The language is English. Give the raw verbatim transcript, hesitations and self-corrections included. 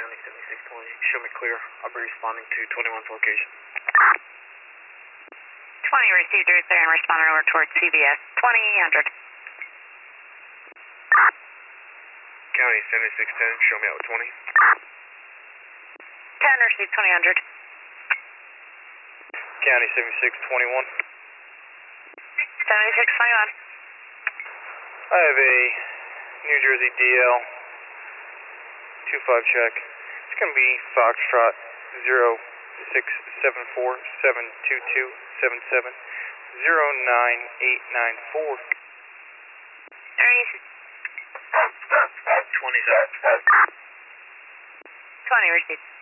County seventy-six twenty, show me clear. I'll be responding to twenty-one's location. twenty received route there and responding over towards C B S twenty hundred. County seventy-six ten, show me out with twenty. ten received twenty hundred. County seventy-six twenty-one. seventy-six twenty-one. I have a New Jersey D L two five check. It's going to be Foxtrot zero six seven four seven two two seven seven zero nine eight nine four. twenty twenty-seven. twenty received.